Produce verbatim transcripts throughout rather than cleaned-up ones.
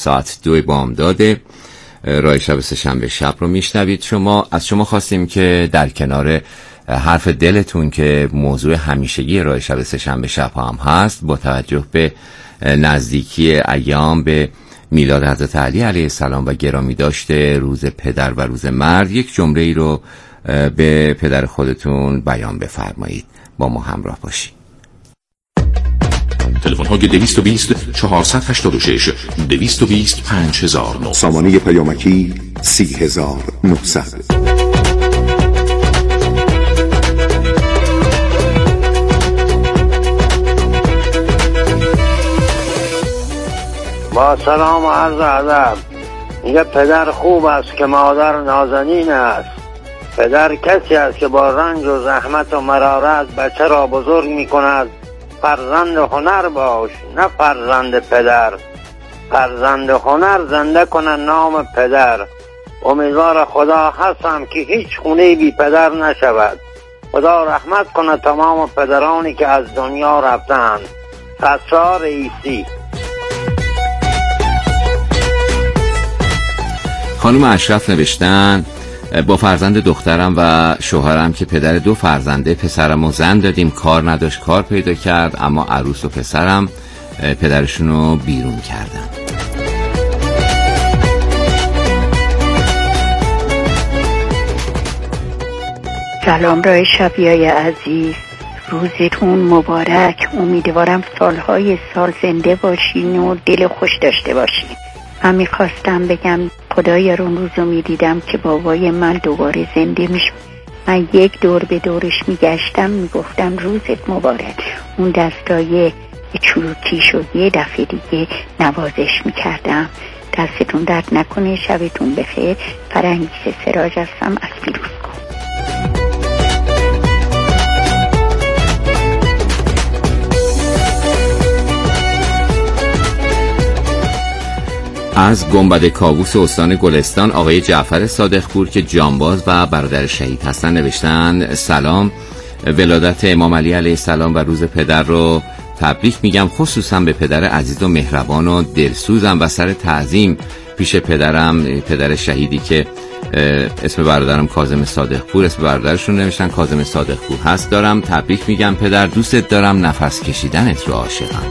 ساعت دو بامداد راه شب سه‌شنبه شب رو میشنوید. شما از شما خواستیم که در کنار حرف دلتون که موضوع همیشگی راه شب سه‌شنبه شب هم هست، با توجه به نزدیکی ایام به میلاد حضرت علی علیه السلام و گرامی داشته روز پدر و روز مرد، یک جمله ای رو به پدر خودتون بیان بفرمایید. با ما همراه باشید. تلفن های دویست و بیست چهارصد و هشتاد و شش دویست و بیست پنج هزار و نه. سامانه پیامکی سی هزار و نهصد. با سلام و عرض ادب. میگه پدر خوب است که مادر نازنین است. پدر کسی است که با رنج و زحمت و مرارت بچه را بزرگ می کند. فرزند هنر باش نه فرزند پدر. فرزند هنر زنده کنه نام پدر. امیدوار خدا هستم که هیچ خونه بی پدر نشود. خدا رحمت کنه تمام پدرانی که از دنیا رفتند. ستار عیسی. خانم اشرف نوشتن با فرزند دخترم و شوهرم که پدر دو فرزنده، پسرم و زن دادیم، کار نداشت، کار پیدا کرد، اما عروس و پسرم پدرشونو بیرون کردن. سلام راه شبیای عزیز، روزتون مبارک. امیدوارم سالهای سال زنده باشین و دل خوش داشته باشین. من میخواستم بگم خدایا اون روزو میدیدم که بابای من دوباره زنده میشه. من یک دور به دورش میگشتم، میگفتم روزت مبارک. اون دستای چروکیش و یه دفعه دیگه نوازش میکردم. دستتون درد نکنه، شبتون بخیر. فرنگیس سراج هستم از پیروزکوه. از گنبد کاووس استان گلستان آقای جعفر صادقپور که جانباز و برادر شهید هستن نوشتن سلام، ولادت امام علی علیه السلام و روز پدر رو تبریک میگم، خصوصا به پدر عزیز و مهربان و دلسوزم و سر تعظیم پیش پدرم، پدر شهیدی که اسم برادرم کاظم صادقپور، اسم برادرشون نوشتن کاظم صادقپور هست، دارم تبریک میگم پدر، دوستت دارم، نفس کشیدنت رو عاشقم.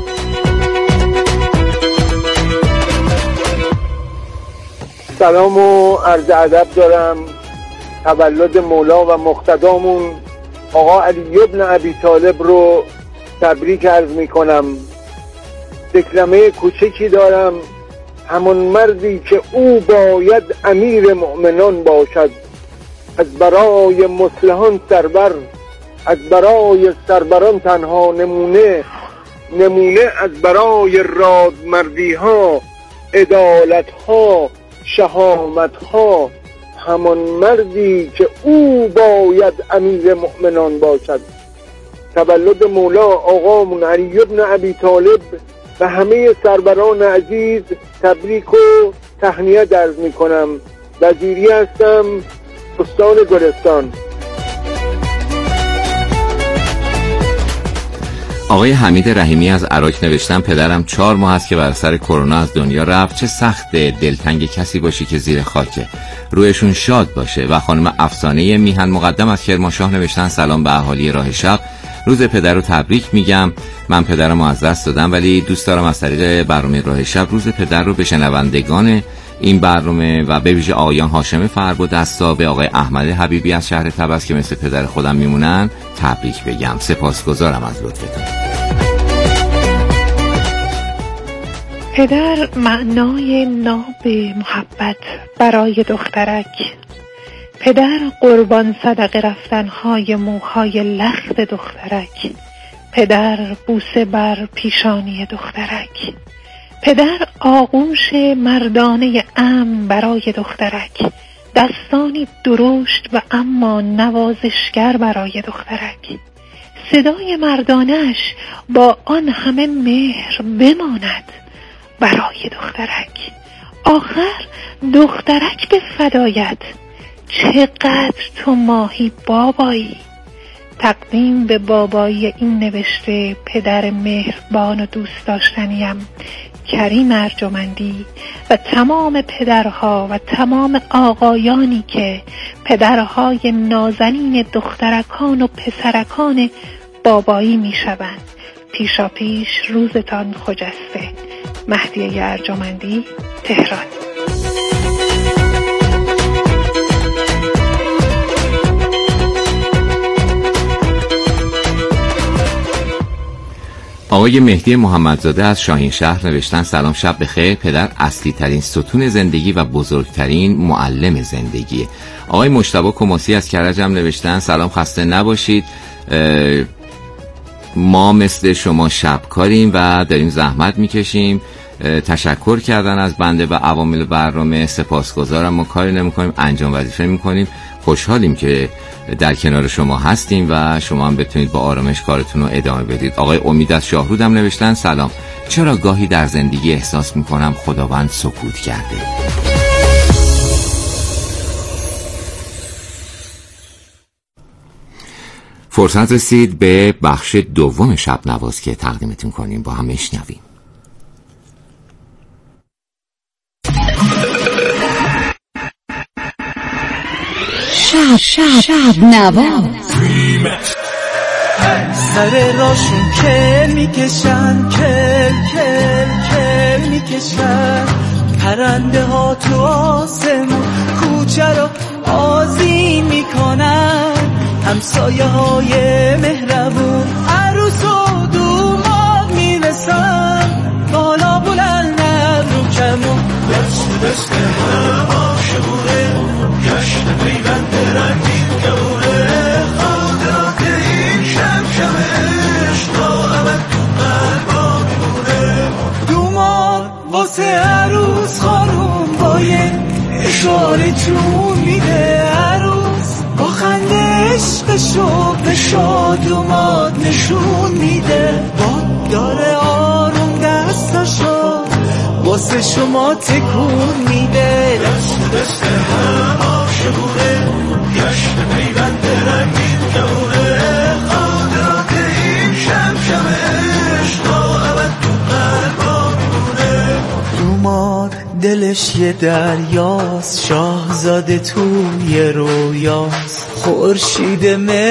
سلام و عرض ادب دارم. تولد مولا و مقتدامون آقا علی ابن ابی طالب رو تبریک عرض می کنم. دکلمه کوچکی دارم: همون مردی که او باید امیر مؤمنان باشد، از برای مصلحان سربر، از برای سربران تنها نمونه، نمونه از برای رادمردی ها، عدالت ها، شهامت ها. همان مردی که او باید امیر مؤمنان باشد. تولد مولا آقامون علی ابن ابی طالب و همه سربران عزیز تبریک و تهنیت عرض می کنم. وزیری هستم، استان گلستان. آقای حمید رحیمی از عراق نوشتن پدرم چهار ماه است که بر سر کرونا از دنیا رفت. چه سخت دلتنگ کسی باشی که زیر خاکه، رویشون شاد باشه. و خانم افسانه میهن مقدم از کرمانشاه نوشتن سلام به اهالی راه شب، روز پدر رو تبریک میگم. من پدرم رو از دست دادم ولی دوست دارم از طریق برنامه راه شب روز پدر رو به شنوندگان این برنامه و به ویژه آقایان هاشم فربودستا، به آقای احمد حبیبی از شهر طبس که مثل پدر خودم میمونن تبریک بگم. سپاسگزارم از لطفتون. پدر معنای ناب محبت برای دخترک، پدر قربان صدقه رفتنهای موهای لخت دخترک، پدر بوسه بر پیشانی دخترک، پدر آغوش مردانه امن برای دخترک، دستانی درشت و اما نوازشگر برای دخترک. صدای مردانش با آن همه مهر بماند برای دخترک. آخر دخترک به فدایت، چقدر تو ماهی بابایی. تقدیم به بابایی این نوشته پدر مهربان و دوست داشتنیم کریم ارجمندی و تمام پدرها و تمام آقایانی که پدرهای نازنین دخترکان و پسرکان بابایی می شوند. پیشا پیش روزتان خجسته. مهدیه ارجمندی، تهران. آقای مهدی محمدزاده از شاهین شهر نوشتن سلام، شب بخیر. پدر اصلی ترین ستون زندگی و بزرگترین معلم زندگیه. آقای مجتبی کماسی از کرج هم نوشتن سلام، خسته نباشید. ما مثل شما شبکاریم و داریم زحمت میکشیم. تشکر کردن از بنده و عوامل برنامه، سپاسگزارم. ما کاری نمیکنیم، انجام وظیفه میکنیم. خوشحالیم که در کنار شما هستیم و شما هم بتونید با آرامش کارتون رو ادامه بدید. آقای امید از شاهرود هم نوشتن سلام، چرا گاهی در زندگی احساس میکنم خداوند سکوت کرده. فرصت رسید به بخش دوم شب نواز که تقدیمتون کنیم، با هم بشنویم. شب شب شب نواز. سر راشون کل میکشن، کل کل کل میکشن، پرنده ها تو آسمون کوچه رو آذین میکنن، همسایه های مهربون عروس و دوماد میرسن، بالا بلند رو کمون دست دست هم عاشقونه، جشن پیوند رنگین کمونه، خاطرات این شمشمش تا ابد تو قلبا میمونه. دوماد واسه عروس خانوم با یه اشاره جون میده، عروس با خنده عشقشو به شادوماد نشون میده، باد داره آروم دستشو واسه شما تکون میده، دست دست هم عاشقونه، جشن پیوند رنگین کمونه، خاطرات این شمشمش تا ابد تو قلبا میمونه. دوماد دلش یه دریاست، شاهزاده توی رویاست، خورشید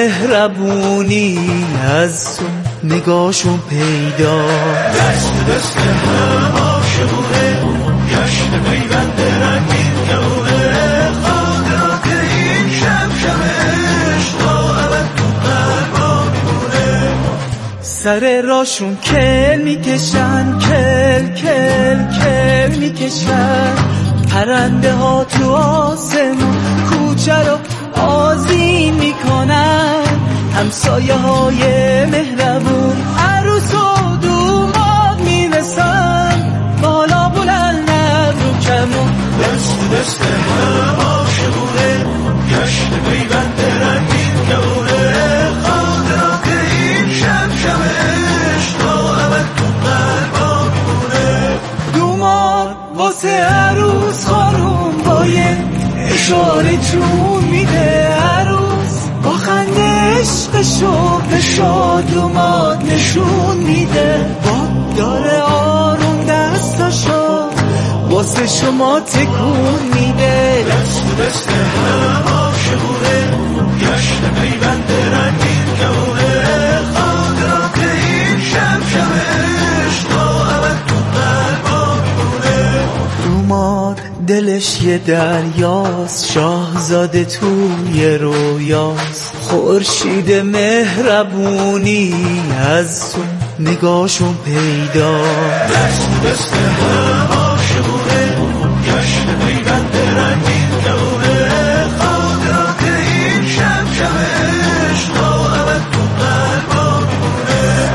مهربونی از تو نگاهشون پیدا، دست دست هم عاشقونه، جشن پیوند رنگین کمونه، خاطرات این شمشمش تا ابد تو قلبا میمونه. سر راشون کل میکشن، کل کل کل میکشن، پرنده ها تو آسمون کوچه رو آذین میکنن، همسایه های مهربون عروس و دوماد میرسن، بالا بلند رو کمون دست دست هم عاشقونه، جشن پیوند رنگین کمونه، خاطرات این شمشمش تا ابد تو قلبا میمونه. دوماد واسه عروس خانوم با یه اشاره جون میده، عروس با خنده عشقشو به شادوماد نشون میده، باد داره آروم دستشو واسه شما تکون میده، دست دست هم عاشقونه، جشن پیوند رنگین کمونه، خاطرات این شمشمش تا ابد تو قلبا میمونه. دوماد دلش یه دریاست، شاهزاده توی رویاست، خورشید مهربونی از تو نگاهشون پیدا، دست دست هم عاشقونه، جشن پیوند رنگین کمونه، خاطرات این شمشمش تا ابد تو قلبا میمونه.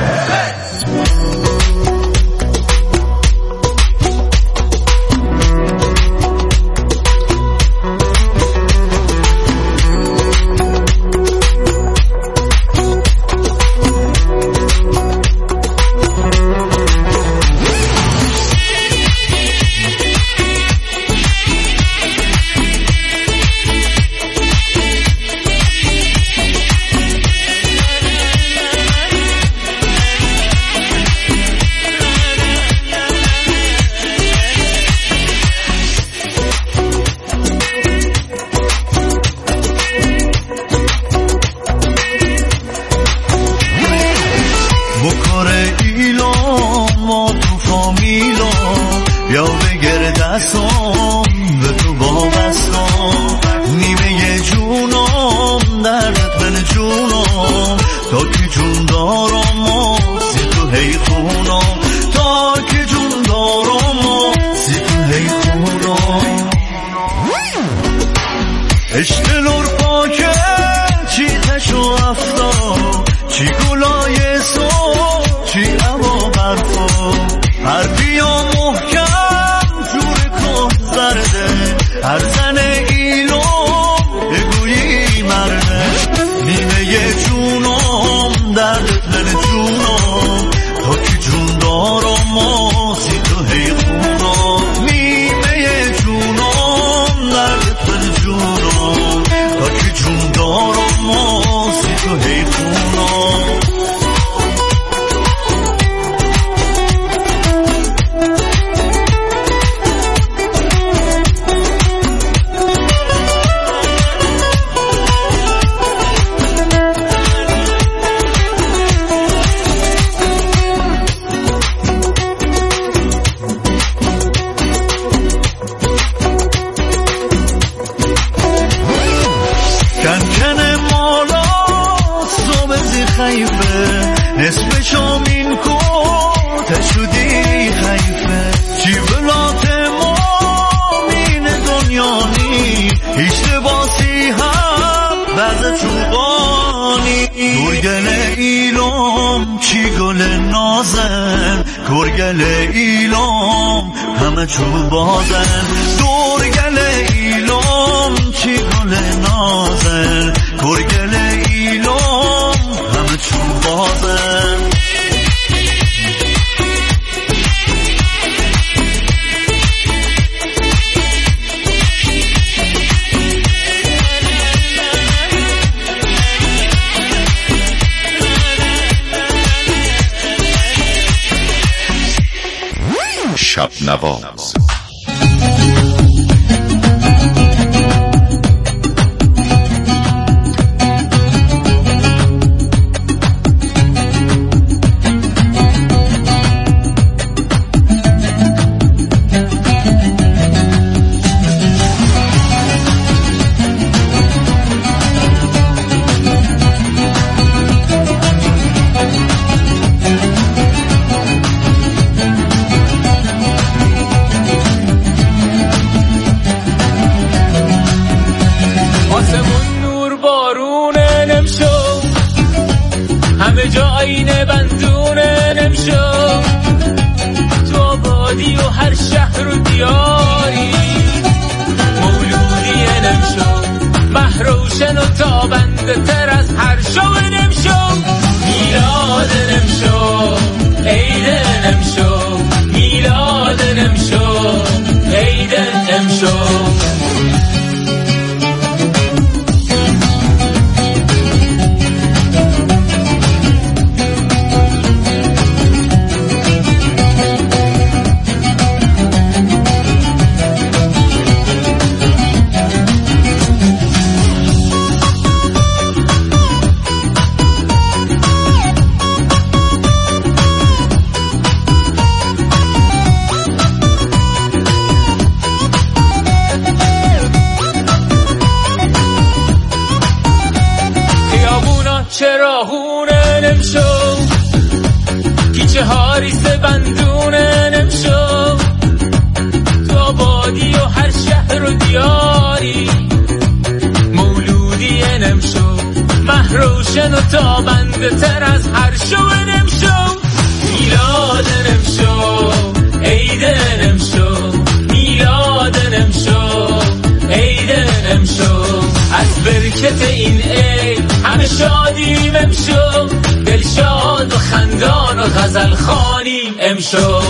دیگر دستم به تو وابستم، نیمه جونم دردت من جونم، تا که جون دارم و سی تو هی خونم، تا که جون دارم و سی تو هی خونم. عشق نور پاکه چی تشو افتاد، چی گلای سو چی هوا برفا، هر بیا محکم جور کن زرده، هر زن ایلوم بگویی مرده، نیمه جونم دردت من جونم، تا که جون دارم و سی تو هی خونم، نیمه جونم دردت من جونم، تا که جون دارم و سی تو هی خونم. نصف شامین کوته شدی خیفه، چی ولات مامین دنیانی، هیچ لباسی هم بعد چوبانی، گرگل ایلام چی گل نازن، گرگل ایلام همه چوبازن، گرگل ایلام چی گل نازن، گرگل ایلام همه چوبازن. شب نواز جایین بندونه نمشو، تو آبادی و هر شهر و دیاری، مولودی نمشو، محروشن و تابنده تر از هر شو نمشو، میلاد نمشو، عید نمشو، میلاد نمشو، عید نمشو. چراهونه نمشو، کیچه هاریسه بندونه نمشو، تو آبادی و هر شهر و دیاری، مولودی نمشو، محروشن و تابنده تر از هر شو نمشو، میلاد نمشو، عید نمشو، میلاد نمشو، عید نمشو، از برکت این عید همه شادیم امشو، دل شاد و خندان و غزل خوانیم امشو.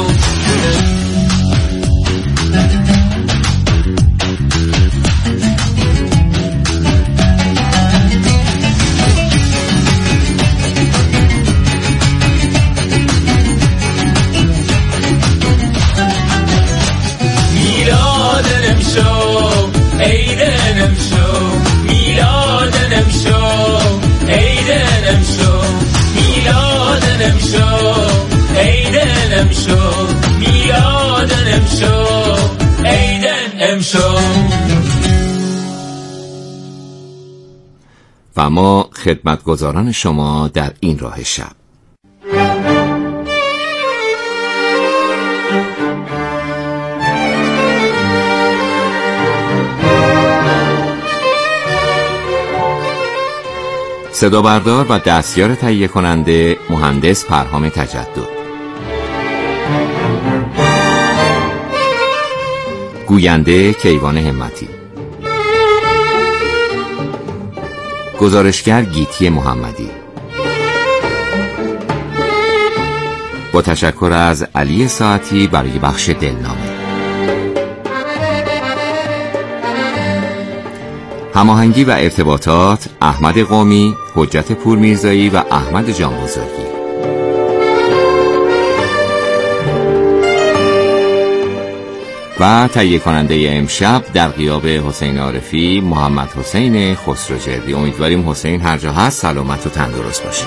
میلاد نمشو، عید نمشو، میلاد نمشو، عید نمشو، میلاد نمشو، عید نمشو، میلاد نمشو. نمشو. و ما خدمتگزاران شما در این راه شب. صدا بردار و دستیار تهیه کننده مهندس پرهام تجدد. گوینده کیوان همتی. گزارشگر گیتی محمدی. با تشکر از علی ساعتی برای بخش دلنامه. هماهنگی و ارتباطات احمد قومی، حجت پورمیرزایی و احمد جانبزرگی. و تهیه کننده امشب در غیاب حسین عارفی محمد حسین خسروجردی. امیدواریم حسین هر جا هست سلامت و تندرست باشه.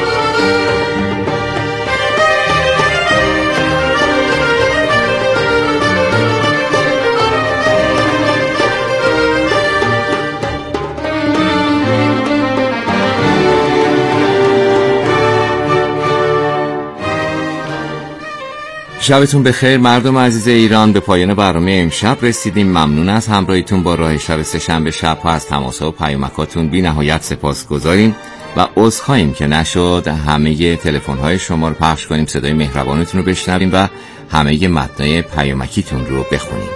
شبتون بخیر مردم عزیز ایران. به پایان برنامه امشب رسیدیم. ممنون از همراهیتون با راه شب سه‌شنبه شب‌ها. از تماس‌ها و پیامکاتون بی نهایت سپاسگزاریم و عذرخواهیم که نشد همه تلفن‌های شما رو پخش کنیم، صدای مهربانتون رو بشنویم و همه متنای پیامکیتون رو بخونیم.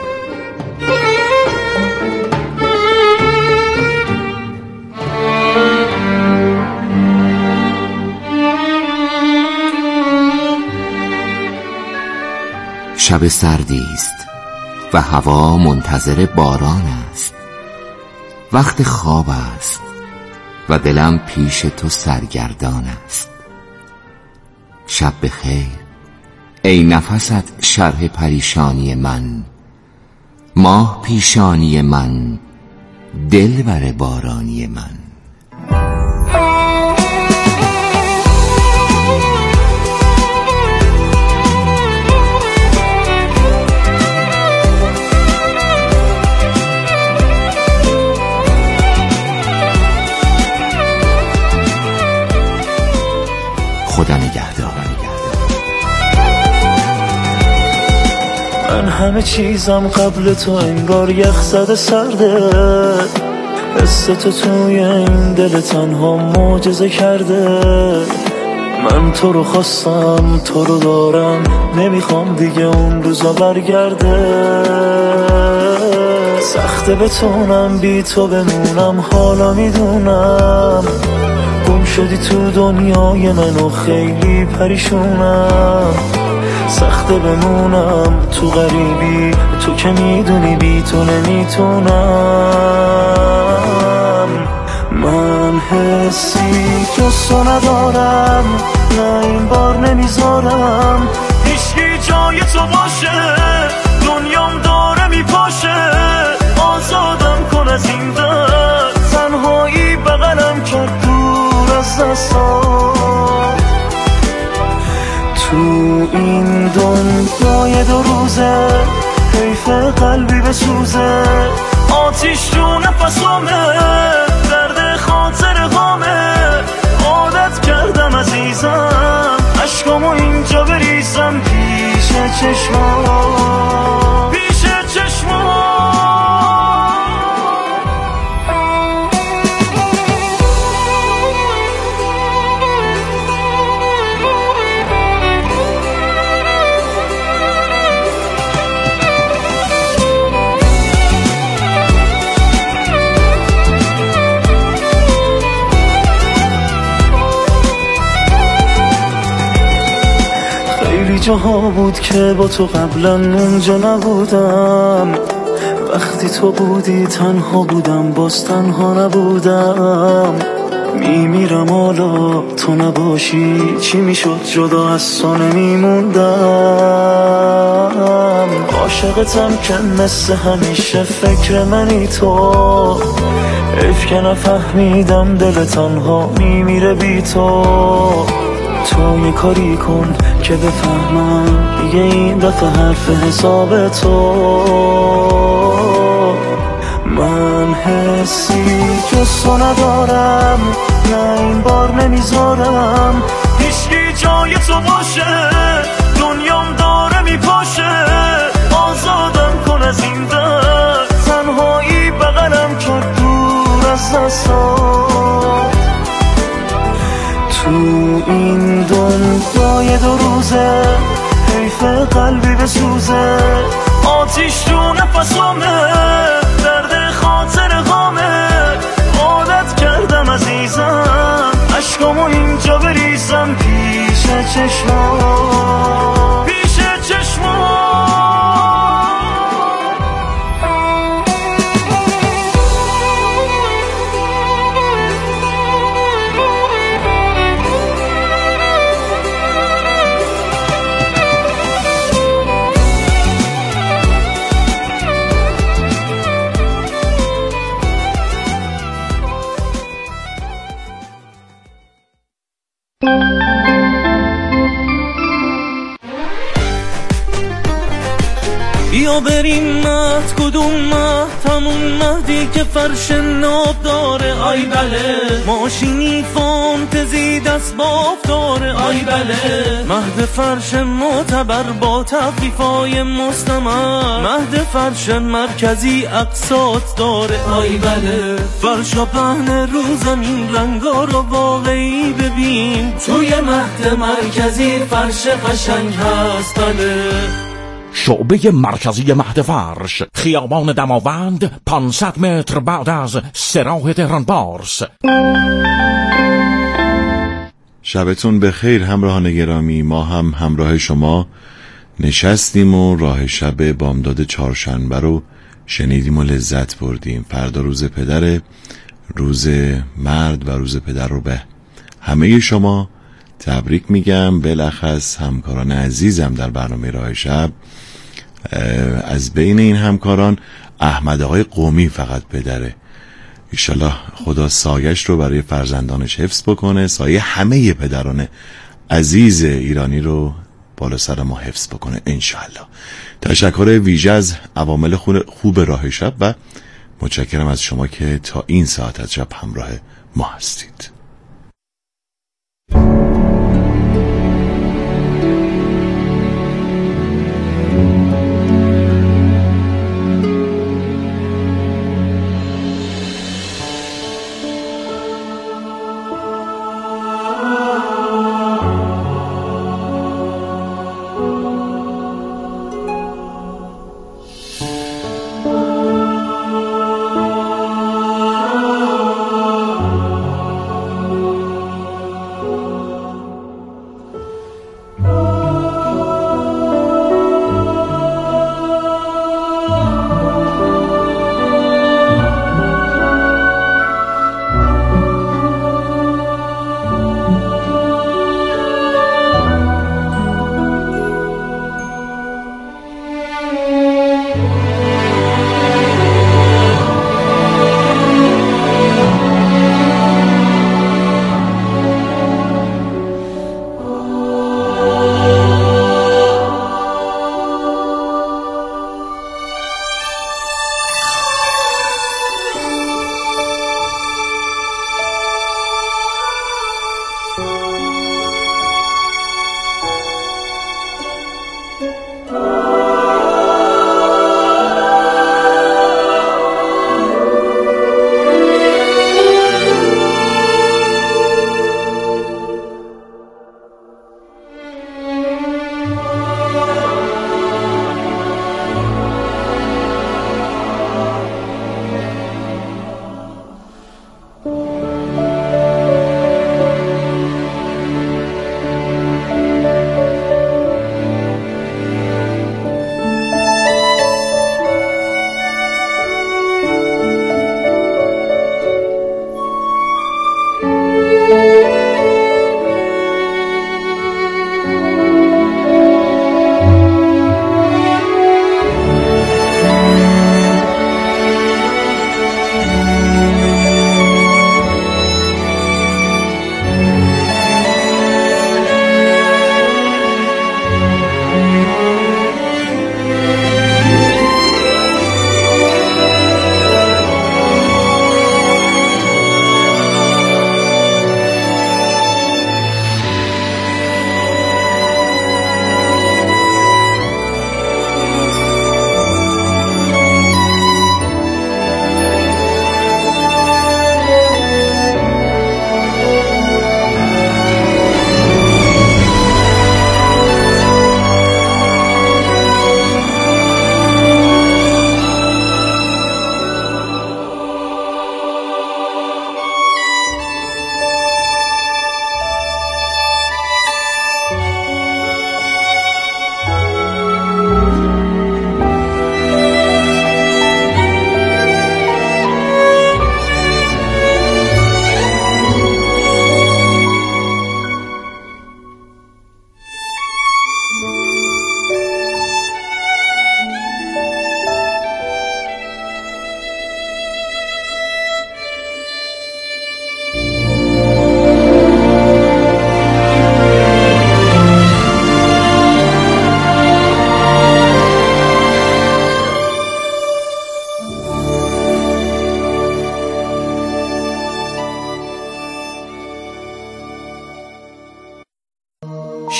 شب سردی است و هوا منتظر باران است. وقت خواب است و دلم پیش تو سرگردان است. شب بخیر ای نفست شرح پریشانی من، ماه پیشانی من، دلبر بارانی من. خدا نگهدار. من همه چیزم قبل تو انگار یخ زده سرده، حس تو توی این دل تنها معجزه کرده. من تو رو خواستم، تو رو دارم، نمیخوام دیگه اون روزا برگرده. سخته بتونم بی تو بمونم، حالا میدونم گم شدی تو دنیای من و خیلی پریشونم. سخته بمونم تو غریبی، تو که میدونی بی تو نمیتونم. من حسی جستو ندارم، نه این بار نمیذارم هیچکی جای تو باشه. دنیام داره میپاشه، آزادم کن از این درد. تنهایی بغلم کرد دور از دستات. تو این دنیای دو روزه حیف قلبی بسوزه. آتیش تو نفسامه، درد خاطر غامه. عادت کردم عزیزم عشقامو اینجا بریزم پیش چشمام، پیش چشمام. جاها بود که با تو قبلا اونجا نبودم. وقتی تو بودی تنها بودم، باز تنها نبودم. میمیرم حالا تو نباشی، چی میشد جدا از تو نمیموندم. عاشقتم که مثل همیشه فکر منی تو. حیف که نفهمیدم دل تنها میمیره بی تو. تو یه کاری کن که بفهمم دیگه این دفعه حرف حساب تو. تو ندارم، نه این بار نمیذارم هیچکی جای تو باشه، دنیام داره میپاشه، آزادم کن از این درد، تنهایی بغلم کرد دور از دستات. تو این دنیای دو روزه حیف قلبی بسوزه، آتیش تو نفسامه، درد خاطر غامه، عادت کردم عزیزم عشقامو اینجا بریزم پیش چشمام، پیش چشمام. بیا بریم مهد، کدوم مهد؟ همون مهدی که فرش ناب داره، آی بله، ماشینی فانتزی دست باف داره، آی بله، مهد فرش معتبر با تخفیفای مستمر، مهد فرش مرکزی اقساط داره، آی بله، فرشا پهن رو زمین، رنگا رو واقعی ببین، توی مهد مرکزی فرش قشنگ هست، بله. شعبه مرکزی مهد فرش، خیابان دماوند، پانصد متر بعد از سراح تهران پارس. شبتون بخیر همراهان گرامی، ما هم همراه شما نشستیم و راه شب بامداد چهارشنبه رو شنیدیم و لذت بردیم. فردا روز پدر، روز مرد و روز پدر رو به همه شما تبریک میگم. بالاخص همکاران عزیزم در برنامه راه شب، از بین این همکاران احمد آقای قومی فقط پدره. انشالله خدا سایش رو برای فرزندانش حفظ بکنه، سایه همه پدران عزیز ایرانی رو بالا سر ما حفظ بکنه انشالله. تشکر ویژه از عوامل خوب راه شب و متشکرم از شما که تا این ساعت از شب همراه ما هستید.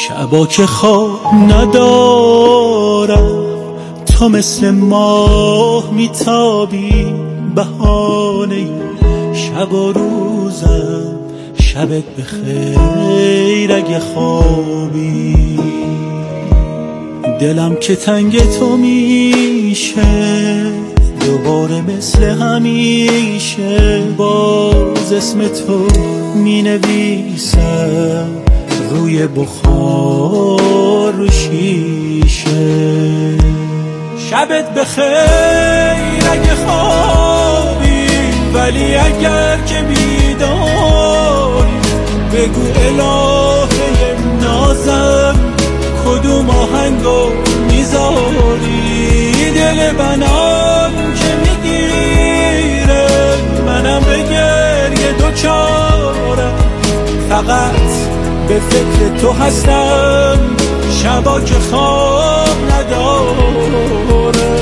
شبا که خواب ندارم تو مثل ماه میتابی بهانه شب و روزم شبت بخیر اگه خوابی دلم که تنگ تو میشه دوباره مثل همیشه باز اسم تو مینویسم روی بخار رو شیشه شبت بخیر اگه خوابی ولی اگر که بیداری بگو الهه نازم کدوم آهنگو میذاری دل منم که میگیره منم به گریه دوچارم فقط به فکر تو هستم شبا که خواب نداره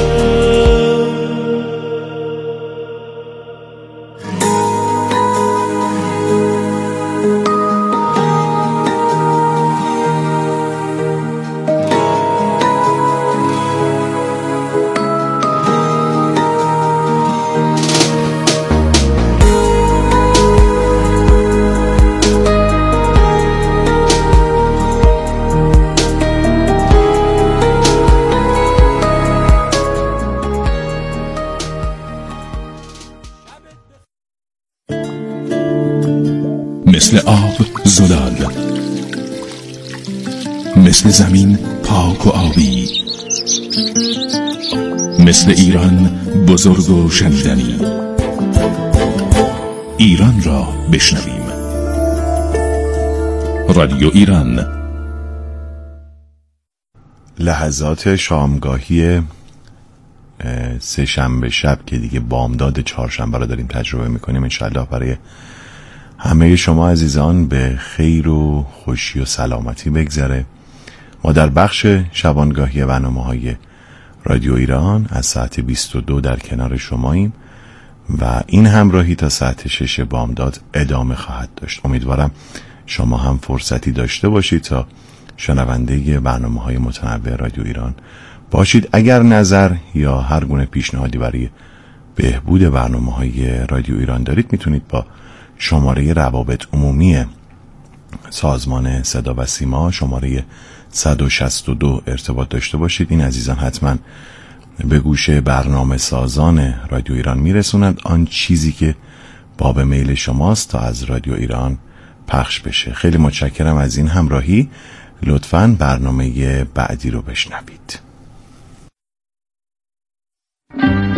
مثل آب زلال، مثل زمین پاک و آبی، مثل ایران بزرگ و شنیدنی. ایران را بشنویم. رادیو ایران. لحظات شامگاهی سه شنبه شب که دیگه بامداد چهارشنبه رو داریم تجربه میکنیم، انشالله برای همه شما عزیزان به خیر و خوشی و سلامتی بگذره. ما در بخش شبانگاهی برنامه‌های رادیو ایران از ساعت بیست و دو در کنار شماییم و این همراهی تا ساعت شش بامداد ادامه خواهد داشت. امیدوارم شما هم فرصتی داشته باشید تا شنونده برنامه‌های متنوع رادیو ایران باشید. اگر نظر یا هر گونه پیشنهادی برای بهبود برنامه‌های رادیو ایران دارید میتونید با شماره روابط عمومی سازمان صدا و سیما شماره صد و شصت و دو ارتباط داشته باشید. این عزیزان حتما به گوش برنامه سازان رادیو ایران میرسونند آن چیزی که باب میل شماست تا از رادیو ایران پخش بشه. خیلی متشکرم از این همراهی. لطفاً برنامه بعدی رو بشنوید.